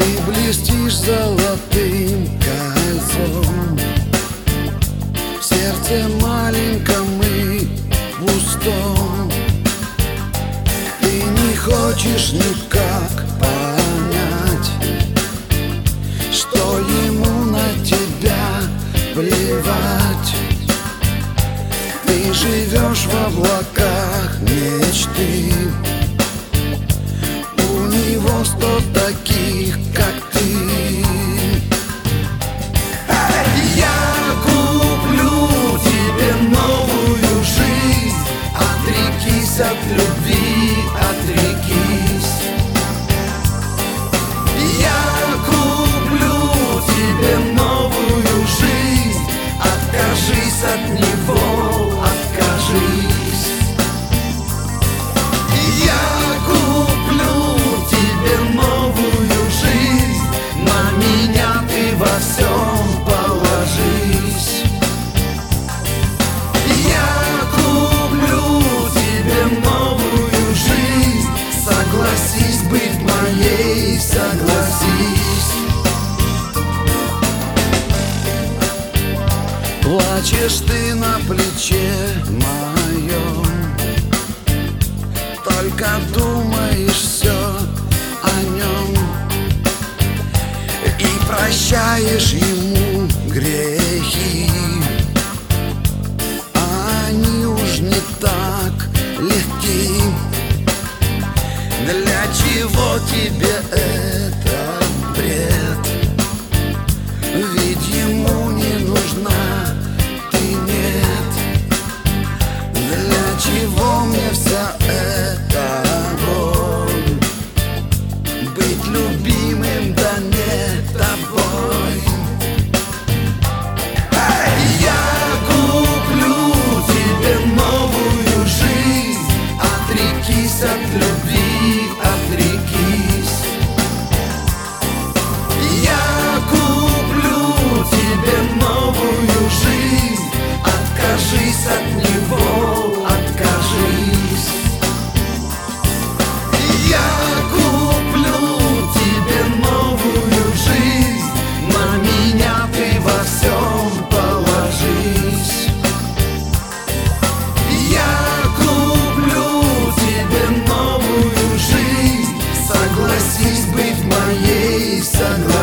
Ты блестишь золотым кольцом в сердце маленьком и пустом. Ты не хочешь никак понять, что ему на тебя плевать. Ты живешь в облаках мечты, у него 100 таких, как ты. Я куплю тебе новую жизнь, отрекись от любви, отрекись. Я куплю тебе новую жизнь, откажись от него, откажись. Я куплю тебе новую жизнь, на меня ты во всем положись. Я куплю тебе новую жизнь, согласись быть моей, согласись. Плачешь ты на плече моем, только думаешь все о нем и прощаешь ему грехи. Они уж не так легки. Для чего тебе этот бред? Ведь ему не нужна ты, нет. Для чего мне вся эта боль? Быть любимым, да не тобой. Я куплю тебе новую жизнь, отрекись от любви, отрекись. Я куплю тебе новую жизнь, откажись от него, откажись. Я куплю тебе новую жизнь, на меня ты во всем положись. Я куплю тебе новую жизнь, согласись быть моей, согласись.